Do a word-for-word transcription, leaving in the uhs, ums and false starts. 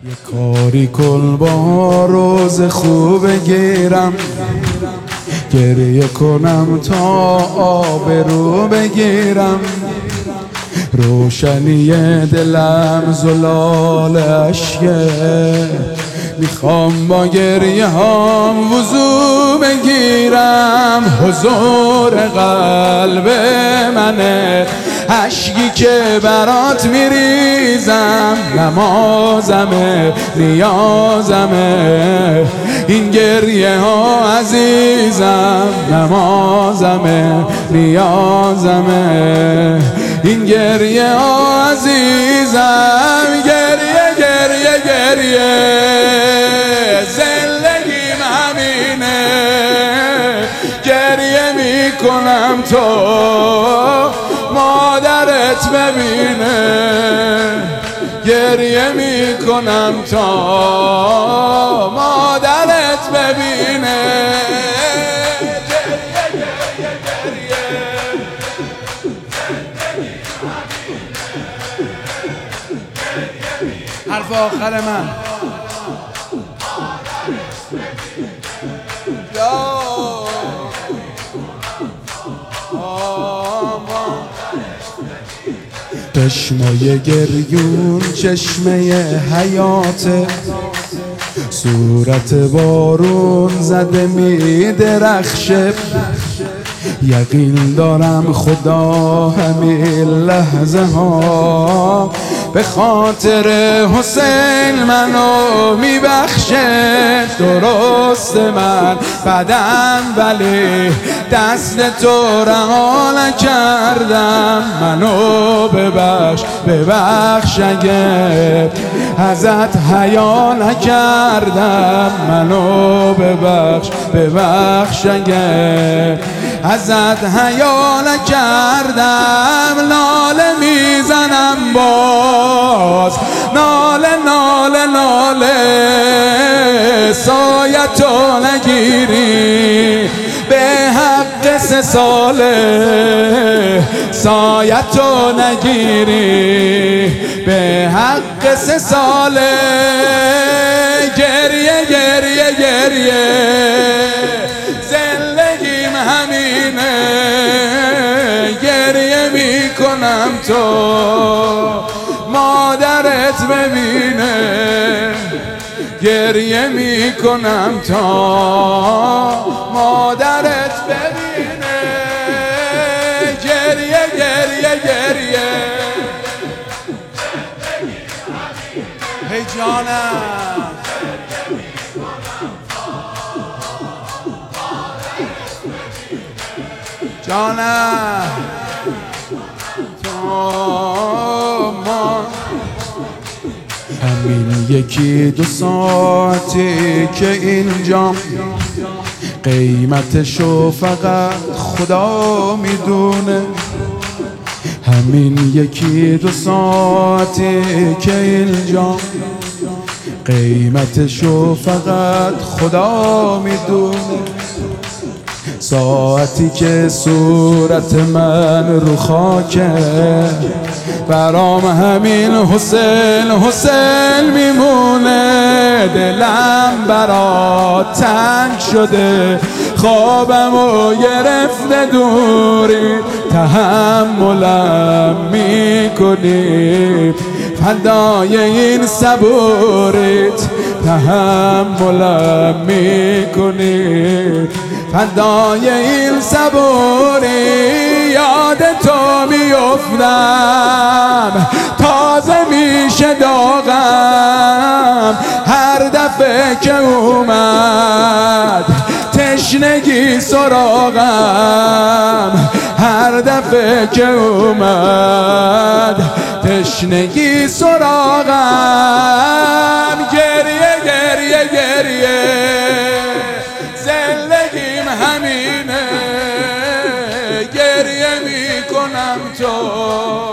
یه کاری کن با روز خوب بگیرم، گریه کنم تا آبرو بگیرم، روشنی دلم زلال اشکه، میخوام با گریه هام وضو بگیرم. حضور قلب منه اشکی که برات میریزم، نمازمه نیازمه این گریه ها عزیزم، نمازمه نیازمه این گریه ها عزیزم. گریه گریه گریه زندگیم همینه، گریه میکنم تو مادرت ببینه، گریه میکنم تا مادرت ببینه. حرف آخر من چشمه گریون چشمه حیاته، صورت بارون زده می درخشه، یقین دارم خدا همین لحظه ها به خاطر حسین منو میبخشه. درست من بدن ولی دست تو رها نکردم، منو ببخش ببخش اگه ازت حیا نکردم، منو ببخش ببخش اگه ازت حیا نکردم. ناله میزنم باز ناله ناله ناله، سایتو نگیری به حق سه ساله، سایتو نگیری به حق سه ساله. گریه گریه گریه زندگیم همینه، گریه میکنم تو مادرت ببینه، گریه میکنم تا مادرت ببینه. گریه گریه گریه هی جانم جانم تو ما همین یکی دو ساعتی که اینجا، قیمتشو فقط خدا میدونه. همین یکی دو ساعتی که اینجا، قیمتشو فقط خدا میدونه. ساعتی که صورت من رو خاکه، برام همین حسین حسین میمونه. دلم برات تنگ شده، خوابمو گرفته دوری، تحملم میکنی فدای این صبوریت، تحملم میکنی فدای این صبوری. یاد تو میافتم تازه میشه داغم، هر دفعه که اومد تشنگی سراغم، هر دفعه که اومد تشنگی سراغم. گریه گریه گریه زندگیم همینه، گریه میکنم تو